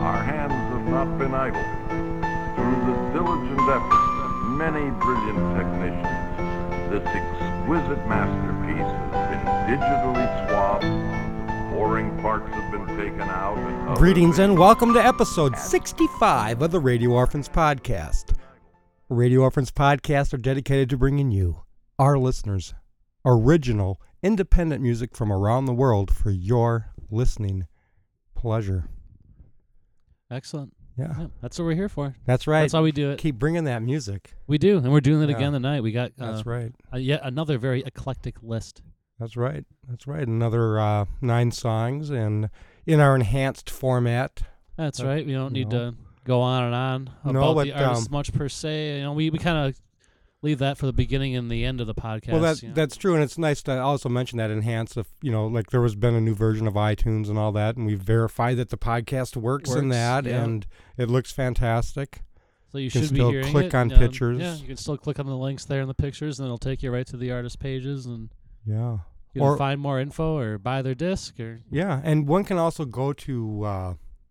our hands have not been idle. Through the diligent efforts of many brilliant technicians, this exquisite masterpiece has been digitally swabbed, boring parts have been taken out, and Greetings and welcome to episode 65 of the Radio Orphans Podcast. Radio Orphans Podcast are dedicated to bringing you, our listeners, original, independent music from around the world for your listening pleasure. Excellent. Yeah. That's what we're here for. That's right. That's how we do it. Keep bringing that music. We do, and we're doing it again tonight. We got That's right. Yet another very eclectic list. That's right. That's right. Another 9 songs and in our enhanced format. That's right. We don't need to go on and on about the artist much per se. You know, we kind of leave that for the beginning and the end of the podcast. Well, that's true, and it's nice to also mention that enhance. If like there has been a new version of iTunes and all that, and we've verified that the podcast works in that, and it looks fantastic. So you can should still be hearing click it. on pictures. Yeah, you can still click on the links there in the pictures, and it'll take you right to the artist pages, and you can find more info or buy their disc. And one can also go to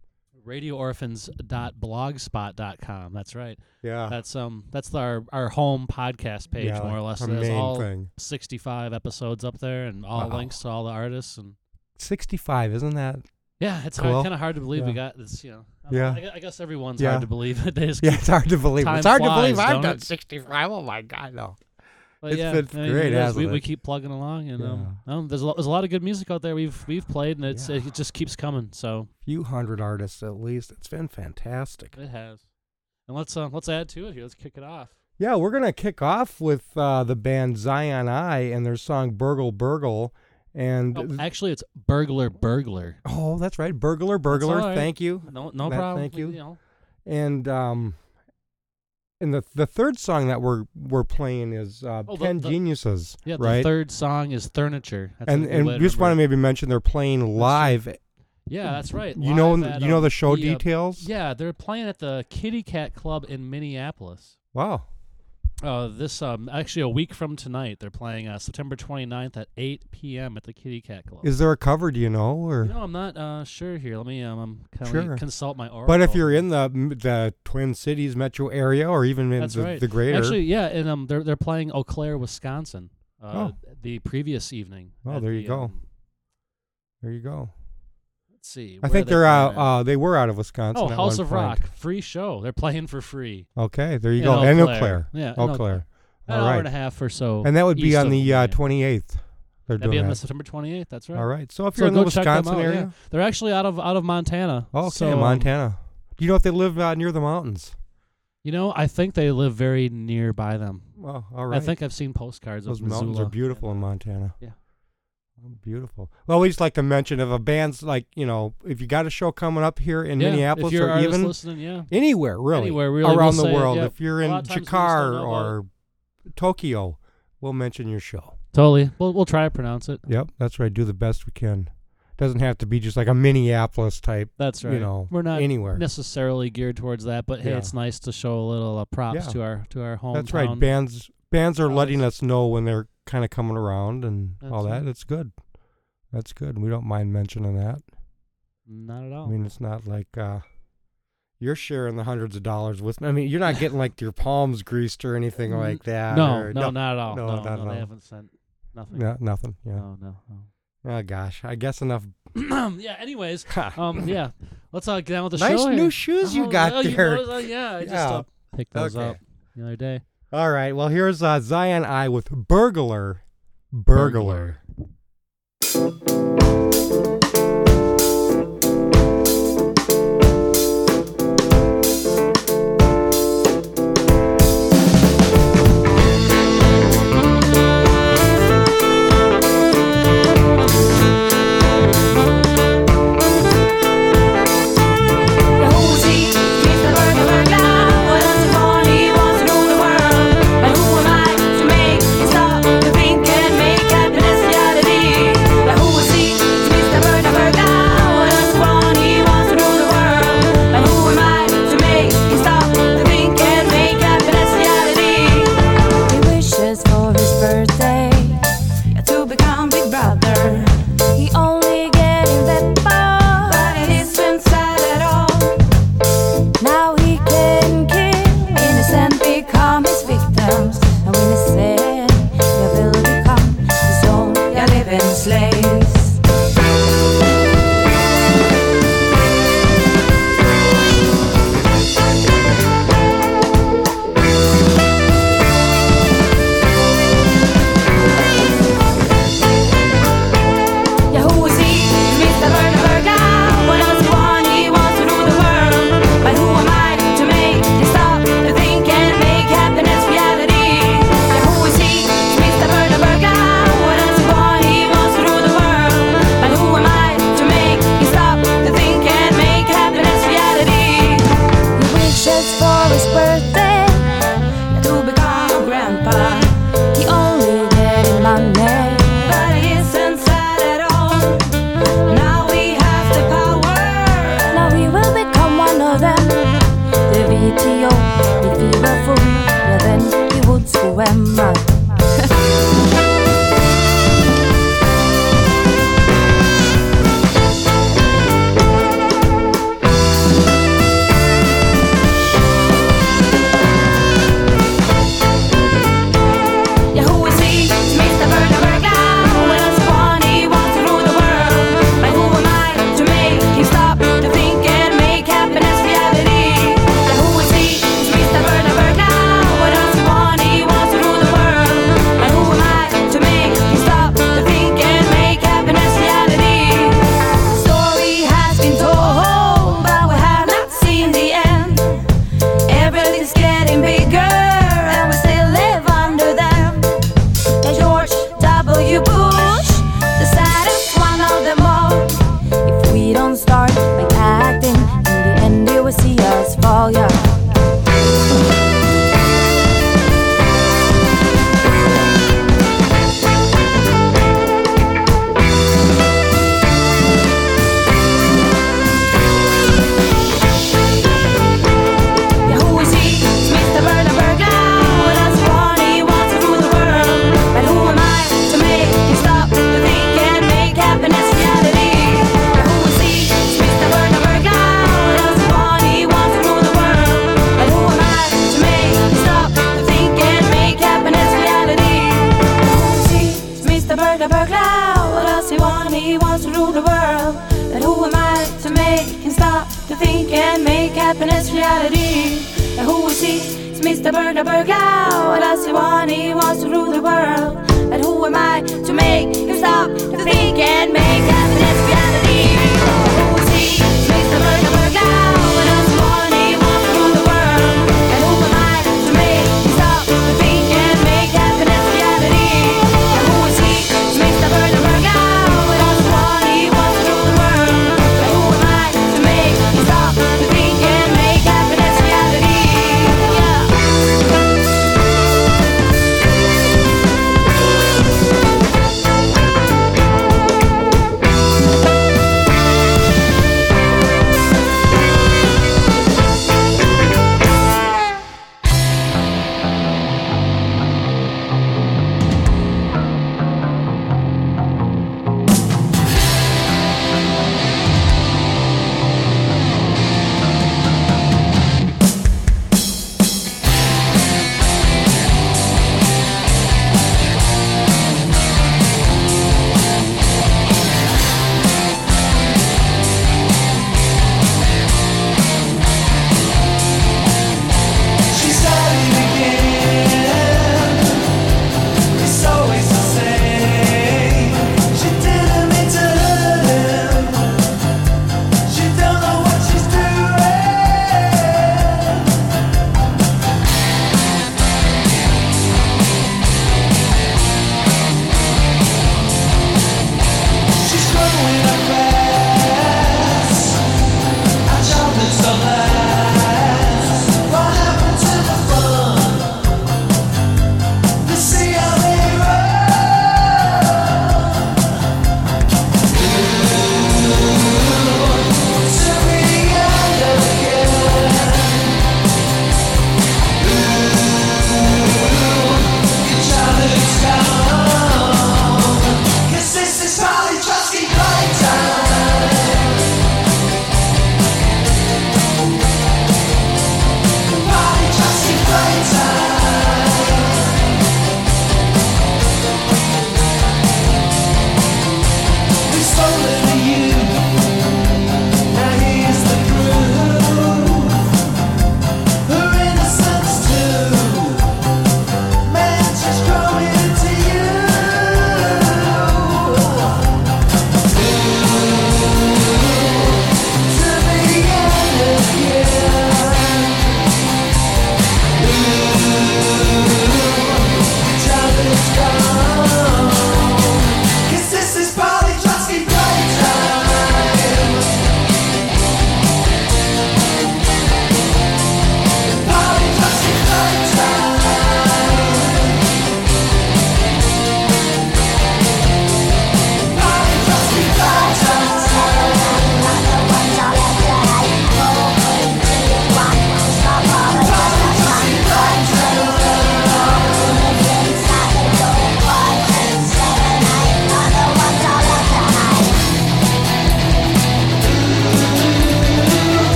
radioorphans.blogspot.com. That's right. Yeah. That's our home podcast page, more or less. Our There's main all thing. 65 episodes up there and all links to all the artists. And 65, isn't that? Yeah, it's cool? kind of hard to believe we got this, I guess everyone's hard to believe. It's hard to believe. It's hard to believe I've done 65. Oh, my God, no. But it's great, hasn't it? We keep plugging along, and there's a lot of good music out there we've played, and it just keeps coming. So few hundred artists at least. It's been fantastic. It has. And let's add to it here. Let's kick it off. Yeah, we're gonna kick off with the band Zion I and their song "Burgle Burgle," and actually it's Burglar Burglar. Oh, that's right, Burglar Burglar. Right. Thank you. No problem. Thank you. And the third song that we're playing is 10 Geniuses. Yeah, right? The third song is Furniture. And just want to maybe mention they're playing live. Yeah, that's right. You know the show details? Yeah, they're playing at the Kitty Cat Club in Minneapolis. Wow. This actually a week from tonight, they're playing September 29th at 8 p.m. at the Kitty Cat Club. Is there a cover? Do you know? Or I'm not sure here. Let me consult my oracle. But if you're in the Twin Cities metro area, or even in the greater, actually, yeah, and they're playing Eau Claire, Wisconsin. The previous evening. Oh, there you go. There you go. Let's see. I think they were out of Wisconsin. Oh, House of Rock, free show. They're playing for free. Okay, there you go. And Eau Claire. Yeah, Eau Claire. An hour and a half or so. And that would be on the 28th. That'd be on September 28th. That's right. All right. So if you're in the Wisconsin area, yeah. They're actually out of Montana. Oh, okay, Montana. Do you know if they live near the mountains? I think they live very nearby them. Well, all right. I think I've seen postcards of Those mountains are beautiful in Montana. Yeah. Oh, beautiful. Well, we just like to mention if a band's if you got a show coming up here in Minneapolis or even anywhere really around the world, if you're in Chicago or Tokyo, we'll mention your show. Totally. We'll try to pronounce it. Yep, that's right. Do the best we can. Doesn't have to be just like a Minneapolis type. That's right. We're not anywhere necessarily geared towards that, but hey, it's nice to show a little props to our hometown. That's right. Bands are letting us know when they're kind of coming around and all that. It's good. That's good. We don't mind mentioning that. Not at all. I mean, it's not like you're sharing the hundreds of dollars with me. I mean, you're not getting like your palms greased or anything like that. No, not at all. No, they haven't sent nothing. No, nothing. Yeah. No. Oh gosh, I guess enough. Yeah. Anyways, yeah. Let's get on with the nice show. Nice new shoes you got there. I just picked those up the other day. All right. Well, here's Zion I with Burglar. Burglar. Who was he? Tio, if he were full, yeah then he would swim.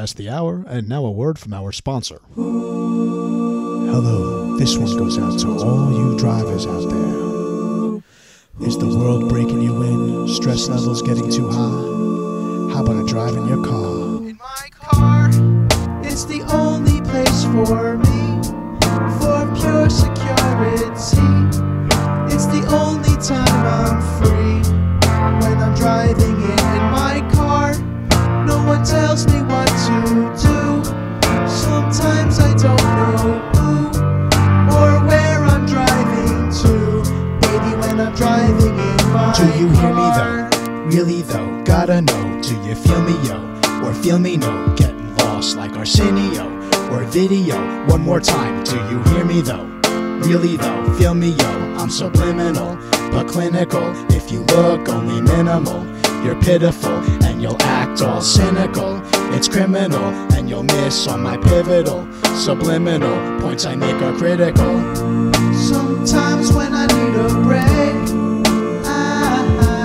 past the hour, and now a word from our sponsor. Hello, this one goes out to all you drivers out there. Is the world breaking you in? Stress levels getting too high? How about a drive in your car? In my car, it's the only place for me, for pure security. It's the only time I'm free, when I'm driving in my car. No one tells me what to do. Sometimes I don't know who or where I'm driving to. Baby, when I'm driving in my car. Do you hear me though? Really though? Gotta know. Do you feel me yo? Or feel me no? Getting lost like Arsenio or video. One more time. Do you hear me though? Really though? Feel me yo? I'm subliminal but clinical. If you look only minimal, you're pitiful and you'll act all cynical. It's criminal and you'll miss on my pivotal. Subliminal points I make are critical. Sometimes when I need a break, I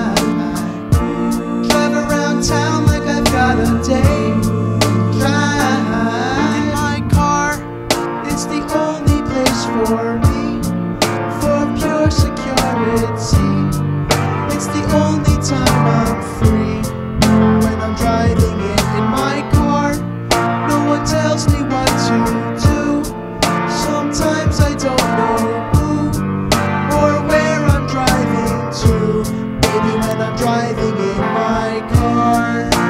drive around town like I've got a day. Drive in my car, it's the only place for me, for pure security. It's the only time I'm free, when I'm driving in my car. No one tells me what to do. Sometimes I don't know who or where I'm driving to. Baby, when I'm driving in my car.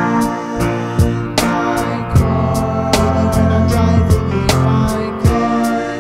My car. Baby, when I'm driving in my car.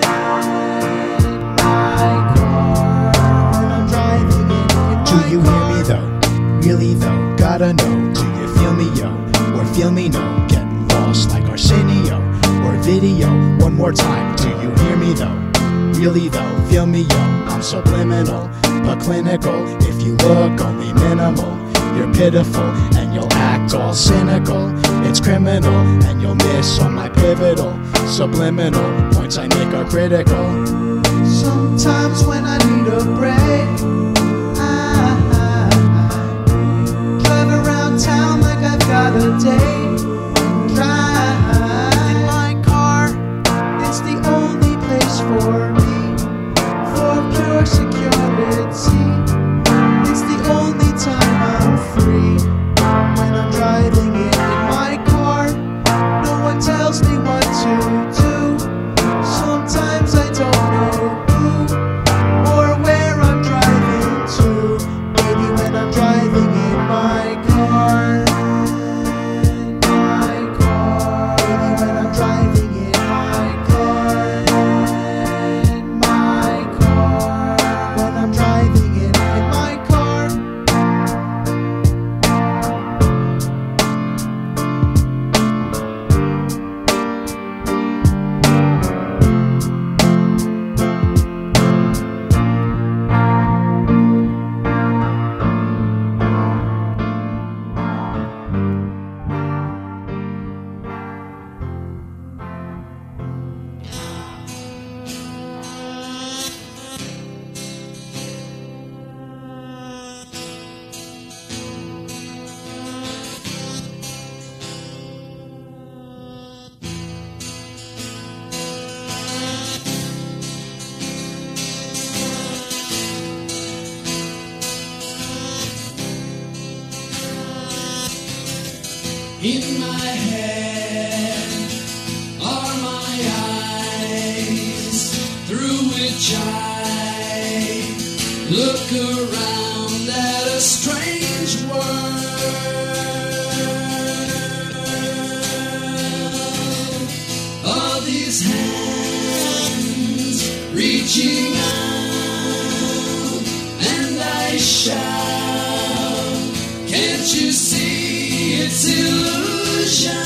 My car. When I'm driving in my car. Do you hear me though? Really though? Gotta know. Do you feel me yo? Or feel me no? Getting lost like Arsenio or video. One more time. Do you hear me though? Really though? Feel me yo? I'm subliminal but clinical. If you look only minimal, you're pitiful and you'll act all cynical. It's criminal and you'll miss on my pivotal. Subliminal points I make are critical. Sometimes when I need a break, I drive around town like I've got a day. Drive in my car, it's the only place for me, for pure security. It's the only time I'm free, when I'm driving in my car. No one tells me what to do. Sometimes I don't know who or where I'm driving to. Baby, when I'm driving in my car. My car. Baby, when I'm driving in my car. My car. When I'm driving in my car. In my head are my eyes, through which I look around at a strange world. All these hands reaching out, and I shout, can't you see it's illusion?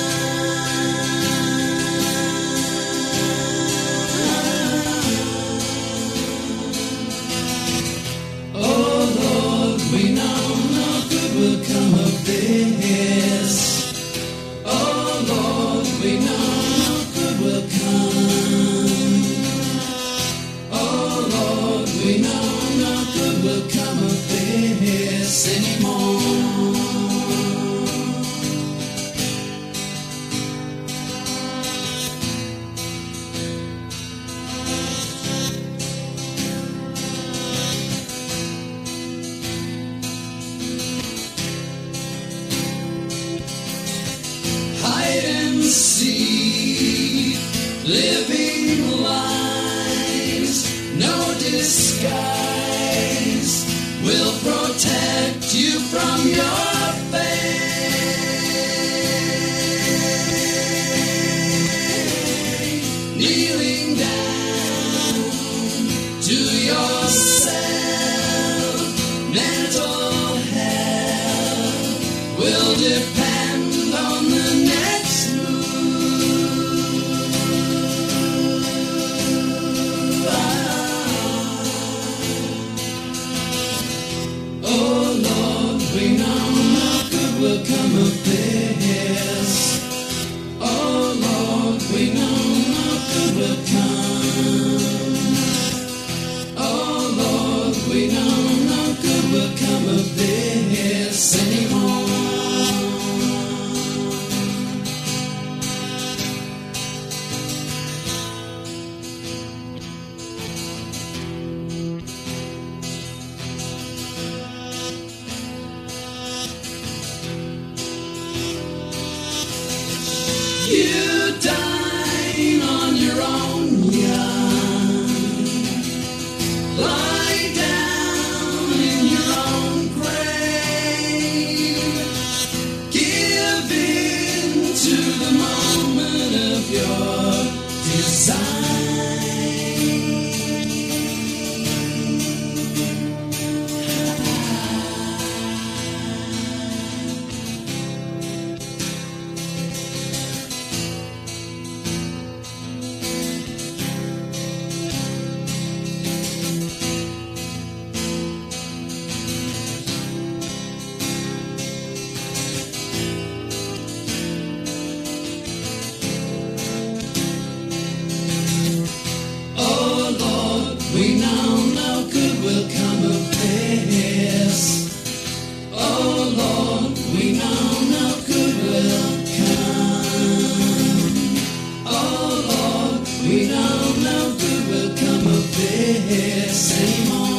Oh Lord, we know no good will come of this. Oh Lord, we know no good will come. Oh Lord, we know no good will come of this anymore. of this. Oh Lord, we know no good will come. Oh Lord, we know no good will come of this anymore. You dine on your own young. Lie down in your own grave. Give in to the moment of your design. We know no good will come of this. Oh Lord, we know no good will come. Oh Lord, we know no good will come of this anymore.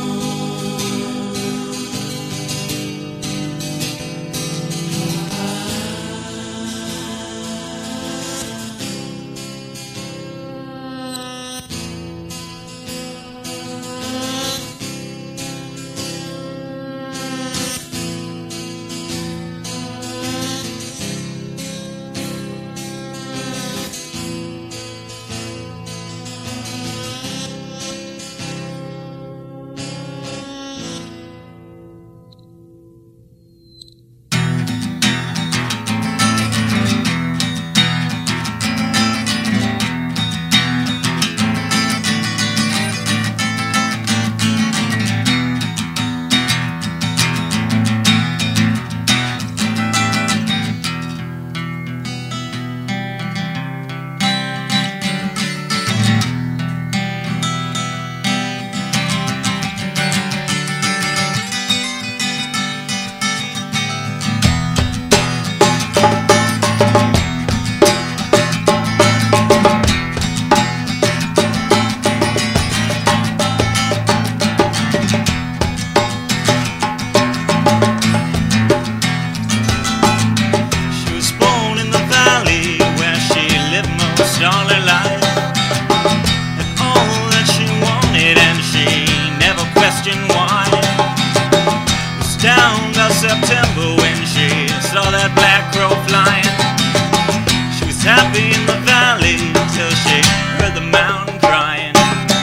September when she saw that black crow flying. She was happy in the valley till she heard the mountain crying.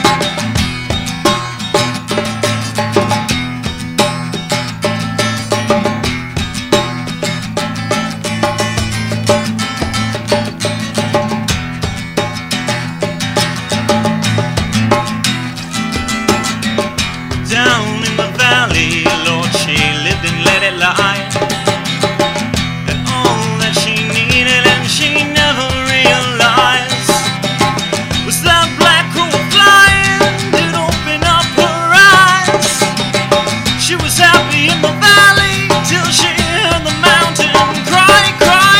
Down in the valley, Lord, she lived and let it lie. And all that she needed and she never realized was that black crow flying did open up her eyes. She was happy in the valley till she heard the mountain cry, cry.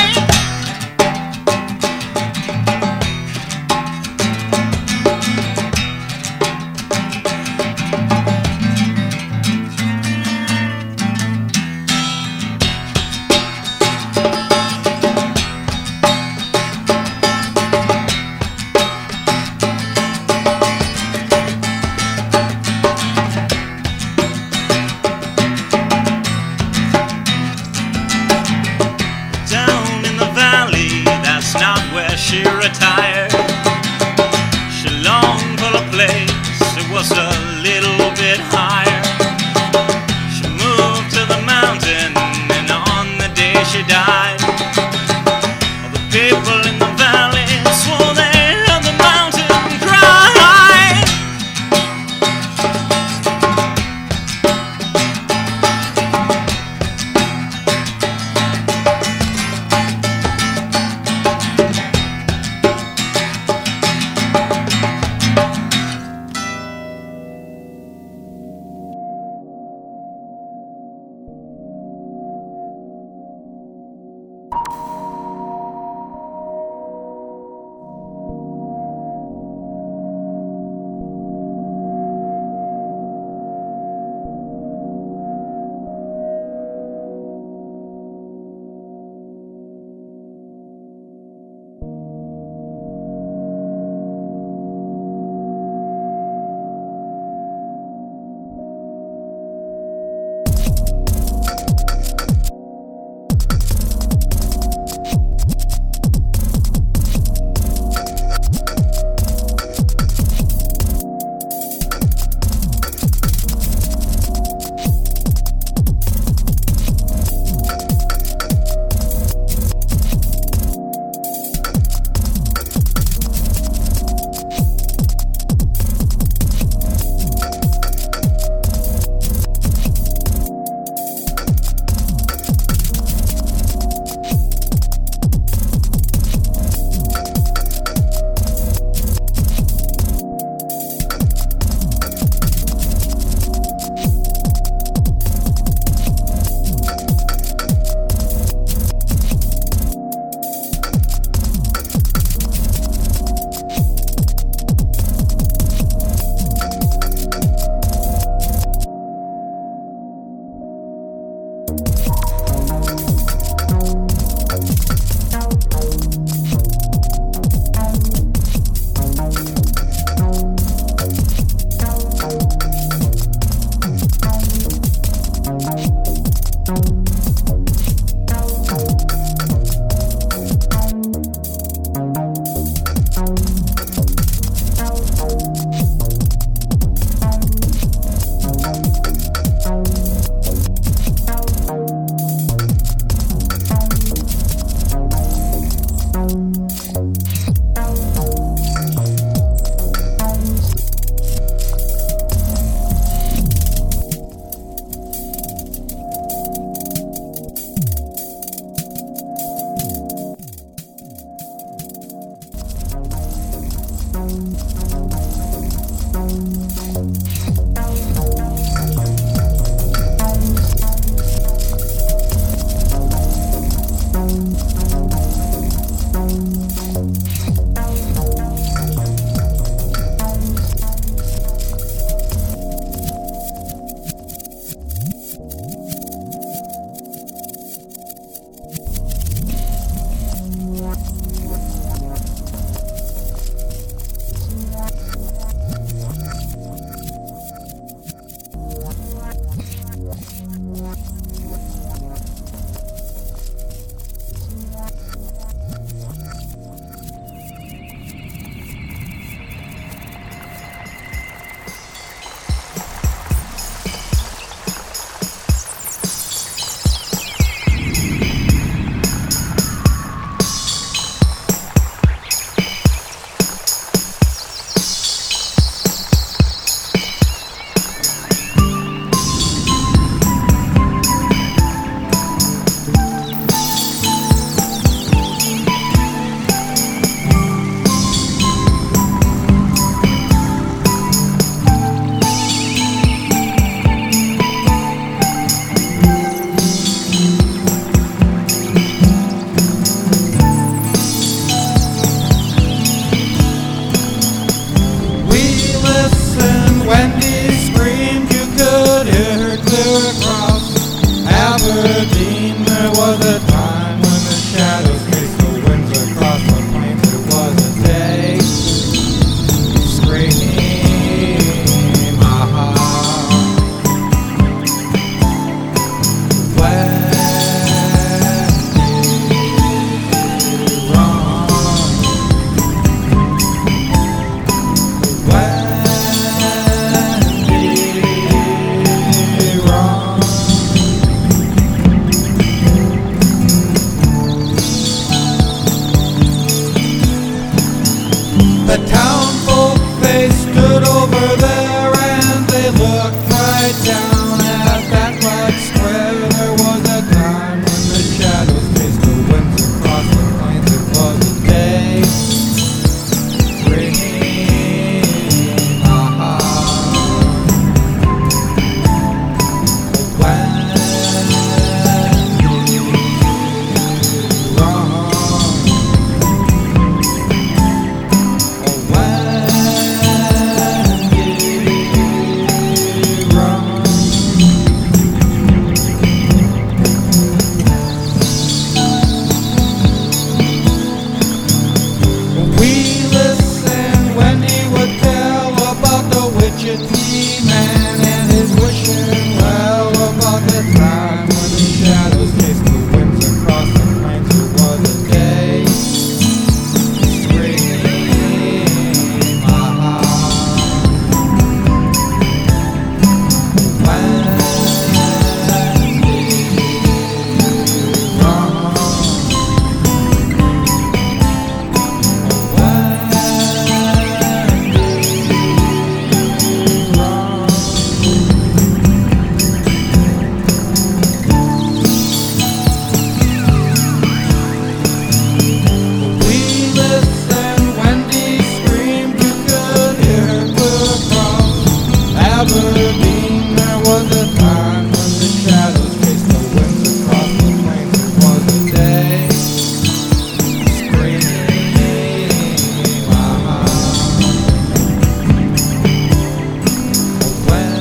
Aberdeen, there was a time when the shadows chased the winds across the plains. It was a day. Scream, aha. When the townfolk, they stood over there and they looked right down at that black square. There was a time when the shadows chased the winds across the plains. It was a day. Ringing, aha. When Aberdeen, there was a time when the shadows chased the winds across the plains. It was a day. Screaming, mama. When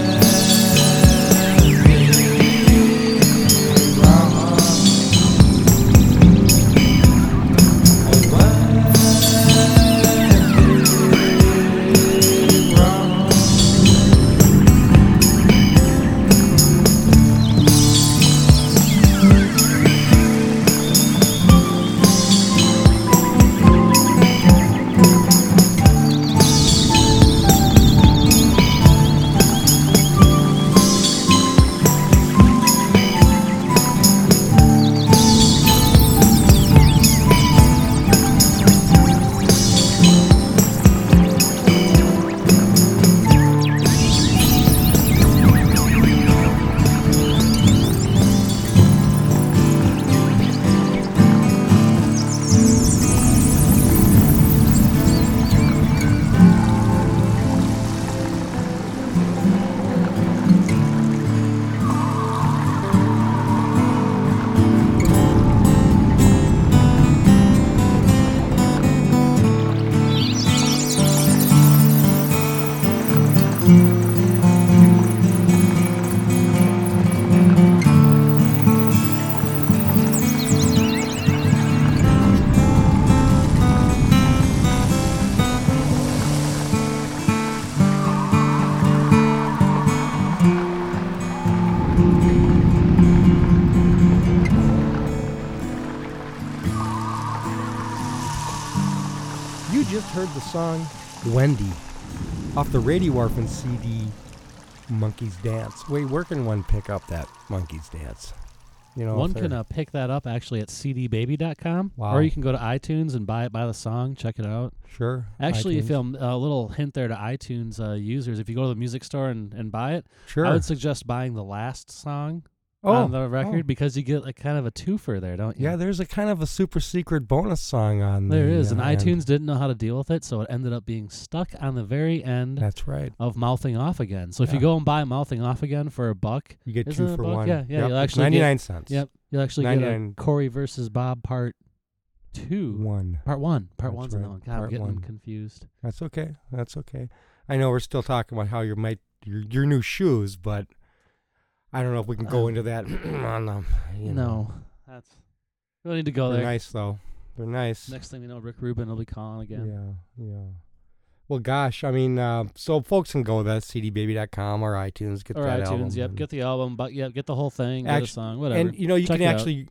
You just heard the song Wendy off the Radio Orphan CD Monkey's Dance. Wait, where can one pick up that Monkey's Dance? You know, one can pick that up actually at cdbaby.com. Wow. Or you can go to iTunes and buy it by the song. Check it out. Sure. Actually, iTunes. if a little hint there to iTunes users, if you go to the music store and buy it, Sure. I would suggest buying the last song on the record because you get like kind of a twofer there, don't you? Yeah, there's a kind of a super secret bonus song on there. Is, and iTunes didn't know how to deal with it, so it ended up being stuck on the very end. That's right. Of Mouthing Off Again. So if you go and buy Mouthing Off Again for $1, you get 2 for 1. Yeah, yep. you'll actually 99 get, cents. Yep, you'll actually get a Corey versus Bob Part 2. Part 1. Part 1's another one. God, I'm getting confused. That's okay. That's okay. I know we're still talking about how your new shoes, but I don't know if we can go into that on the. No, that's. We don't need to go They're there. nice though. They're nice. Next thing we know, Rick Rubin will be calling again. Yeah. Well, gosh, I mean, so folks can go to that cdbaby.com or iTunes, get or that iTunes, album. yep, get the album, but get the whole thing, get a song, whatever. And you Check can actually,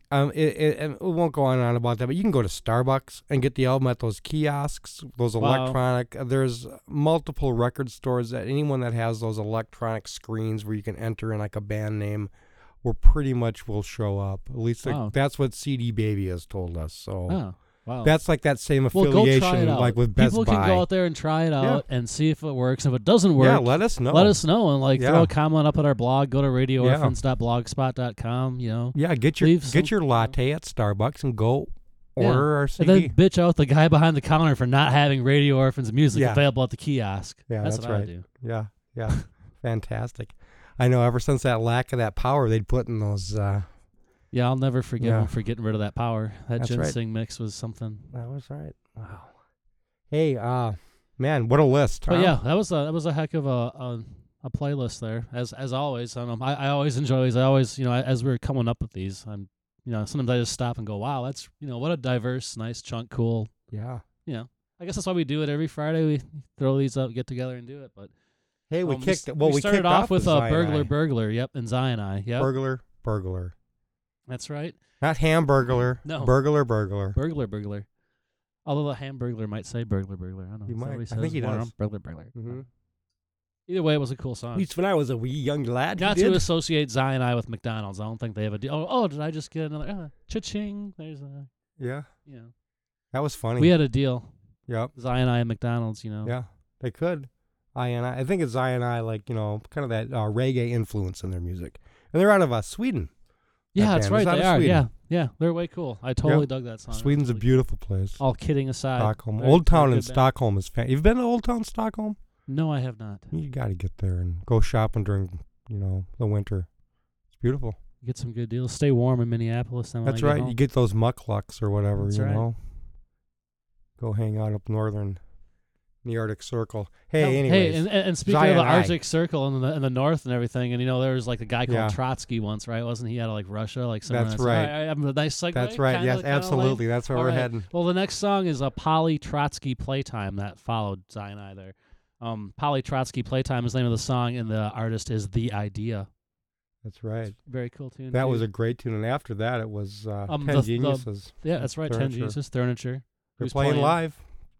it won't go on and on about that, but you can go to Starbucks and get the album at those kiosks, those electronic. There's multiple record stores that anyone that has those electronic screens where you can enter in like a band name, pretty much will show up. At least that's what CD Baby has told us. So. Wow. That's like that same Well, affiliation, go try it out. like with Best Buy. People can go out there and try it out and see if it works. If it doesn't work, let us know. Let us know and throw a comment up at our blog. Go to radioorphans.blogspot.com. Get your latte at Starbucks and go order our CD. And then bitch out the guy behind the counter for not having Radio Orphans music available at the kiosk. Yeah, that's what right. I do. Yeah, fantastic. I know. Ever since that lack of that power they'd put in those. Yeah, I'll never forgive him for getting rid of that power. That That's ginseng mix was something. That was right. Wow. Hey, man, what a list! But yeah, that was a heck of a playlist there. As always, I always enjoy these. I always, as we're coming up with these, I'm, sometimes I just stop and go, wow, that's what a diverse, nice chunk, cool. Yeah. I guess that's why we do it every Friday. We throw these up, get together, and do it. But hey, we started kicked off with Zion Burglar. Yep, and Zion I. Yep. Burglar. That's right. Not Hamburglar. No. Burglar. Burglar. Although the Hamburglar might say Burglar. I don't know. He might. I think he does. Burglar. Mm-hmm. Either way, it was a cool song. At least when I was a wee young lad. Not to associate Zion I with McDonald's. I don't think they have a deal. Oh, did I just get another? Cha-ching. There's a. Yeah. That was funny. We had a deal. Yep. Zion I and McDonald's, Yeah, they could. I think it's Zion I, kind of that reggae influence in their music. And they're out of Sweden. Yeah, that's right. They are. Sweden. Yeah. They're way cool. I totally dug that song. Sweden's a beautiful place. All kidding aside. Stockholm. Old Town in Stockholm is fantastic. You've been to Old Town Stockholm? No, I have not. You got to get there and go shopping during, the winter. It's beautiful. You get some good deals. Stay warm in Minneapolis. Then that's right. You get those mucklucks or whatever, that's right. Go hang out up northern. The Arctic Circle. Hey, anyways. Hey, and speaking of the Arctic Circle and the north and everything, and there was like a guy called Trotsky once, right? Wasn't he out of like Russia, like somewhere? That's right. I'm a nice segue. That's right. Yes, absolutely. That's where we're heading. Well, the next song is a Polly Trotsky Playtime that followed Zion I there. Polly Trotsky Playtime is the name of the song, and the artist is The Idea. That's right. Very cool tune. That was a great tune, and after that, it was 10 Geniuses. That's right. 10 Geniuses, Furniture. They're playing live.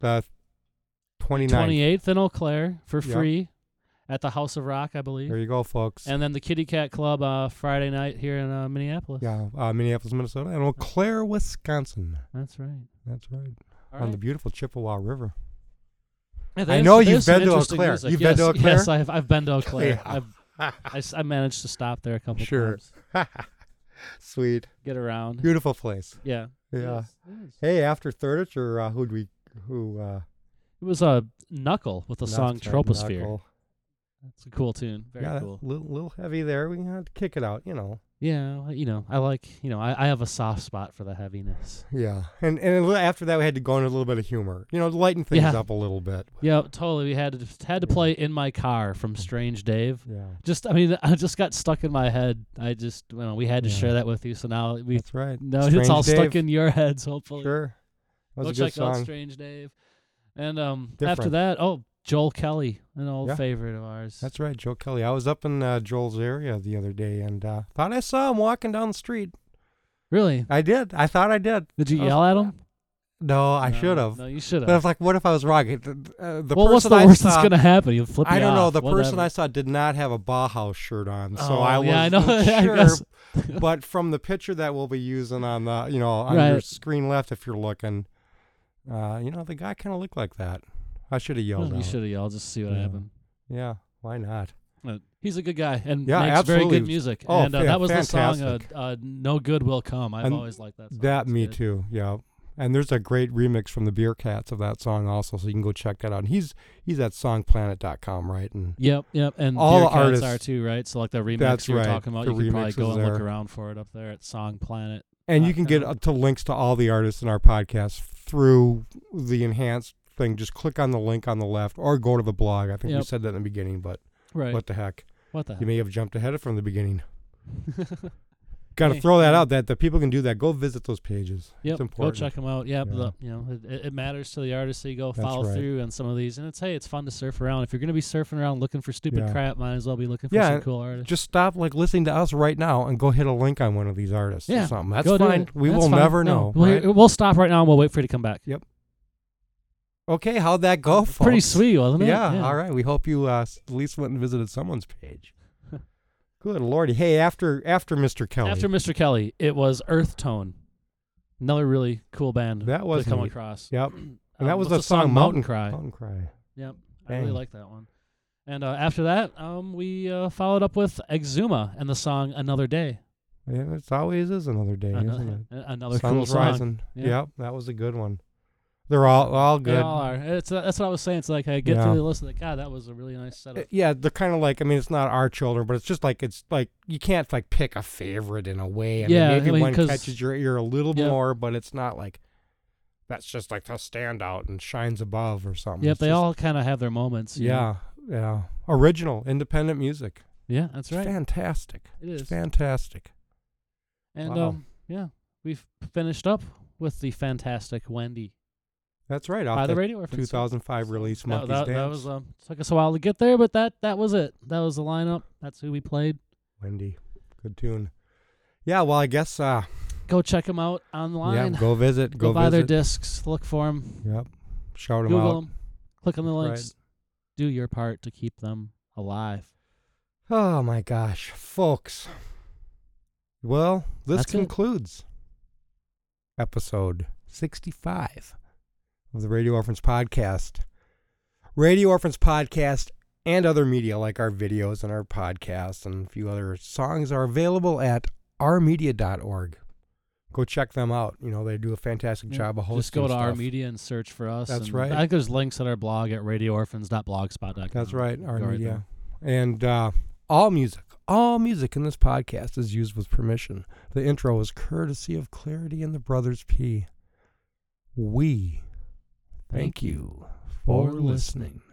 28th in Eau Claire for free at the House of Rock, I believe. There you go, folks. And then the Kitty Cat Club Friday night here in Minneapolis. Yeah, Minneapolis, Minnesota, and Eau Claire, Wisconsin. That's right. That's right. On the beautiful Chippewa River. Yeah, I know you've been to Eau Claire. You've been to Eau Claire? Yes, I've been to Eau Claire. I managed to stop there a couple times. Sweet. Get around. Beautiful place. Yeah. Yeah. Hey, after Furniture, It was a Knuckle with the song Troposphere. Knuckle. That's a cool tune. Very cool. Little heavy there. We had to kick it out, Yeah, I like, I have a soft spot for the heaviness. Yeah. And after that we had to go into a little bit of humor. Lighten things up a little bit. Yeah, totally. We had to play In My Car from Strange Dave. Yeah. I just got stuck in my head. We had to share that with you. So now That's right. No, it's all stuck in your heads, hopefully. Sure. That was Go a good check out song. Strange Dave. And after that, Joel Kelly, an old favorite of ours. That's right, Joel Kelly. I was up in Joel's area the other day and thought I saw him walking down the street. Really? I did. I thought I did. Did you yell at him? No, I should have. No, you should have. But I was like, what if I was wrong? What's the worst that's going to happen? You'll flip I don't know. The Whatever. person I saw did not have a Bauhaus shirt on, so I know. sure. But from the picture that we'll be using on the, on your screen left, if you're looking, the guy kind of looked like that. I should have yelled. You should have yelled just to see what happened. Yeah, why not? He's a good guy and makes absolutely. very good music. Oh, and that was fantastic. the song "No Good Will Come." I've always liked that song. That me too. Yeah. And there's a great remix from the Beer Cats of that song also, so you can go check that out. And he's at songplanet.com, right? And Yep. And all Beer the artists are too, right? So like the remix that's you were right. talking about, the you can probably go and there. look around for it up there at Songplanet. And you can get to links to all the artists in our podcast through the enhanced thing. Just click on the link on the left or go to the blog. I think we said that in the beginning, but what the heck? What the heck? You may have jumped ahead from the beginning. Got to Hey, throw that yeah. out that the people can do that. Go visit those pages. Yep, It's go important. check them out. Yep, Yeah. it matters to the artist, so you go That's follow right. through on some of these. And it's fun to surf around. If you're going to be surfing around looking for stupid Yeah. crap, might as well be looking for Yeah, some cool artists. Just stop listening to us right now and go hit a link on one of these artists Yeah, or something. That's go do fine. it. We That's will fine. never No, know. We'll, right? we'll stop right now and we'll wait for you to come back. Okay, how'd that go, folks? Pretty sweet, wasn't it? Yeah, all right. We hope you at least went and visited someone's page. Good lordy. Hey, after Mr. Kelly. After Mr. Kelly, it was Earth Tone. Another really cool band That was to come neat. across. Yep. And that was what's the song Mountain Cry. Mountain Cry. Yep, I really Dang. like that one. And after that, we followed up with Exuma and the song Another Day. Yeah, it always is another day, isn't it? Another cool Sun's song. rising. Yeah. Yep, that was a good one. They're all good. They all are. That's what I was saying. It's like I get Yeah. through the list. Like, God, that was a really nice setup. Yeah, they're kind of like, I mean, it's not our children, but it's like you can't like pick a favorite in a way. Yeah, maybe I mean, one 'cause- catches your ear a little Yep. more, but it's not like that's just like the standout and shines above or something. Yep, It's they just- all kind of have their moments. you know? Yeah. Original, independent music. Yeah, that's right. Fantastic. It is. Fantastic. And Wow. yeah, we've finished up with the fantastic Wendy That's right. by Off the the Radio Orphans. 2005 release, Monkey's that Dance. was took us a while to get there, but that was it. That was the lineup. That's who we played. Wendy. Good tune. Yeah, well, I guess, Go check them out online. go visit. Go buy their visit. discs. Look for them. Yep. Shout them Google out. them. Click on the Right. links. Do your part to keep them alive. Oh my gosh, folks. Well, this That's it. concludes episode 65 of the Radio Orphans Podcast. Radio Orphans Podcast and other media like our videos and our podcasts and a few other songs are available at ourmedia.org. Go check them out. You know, they do a fantastic job of hosting Just go to our stuff. media and search for us. That's and right. I think there's links at our blog at radioorphans.blogspot.com. That's right, our Go right media. there. And all music in this podcast is used with permission. The intro is courtesy of Clarity and the Brothers P. We thank you for listening.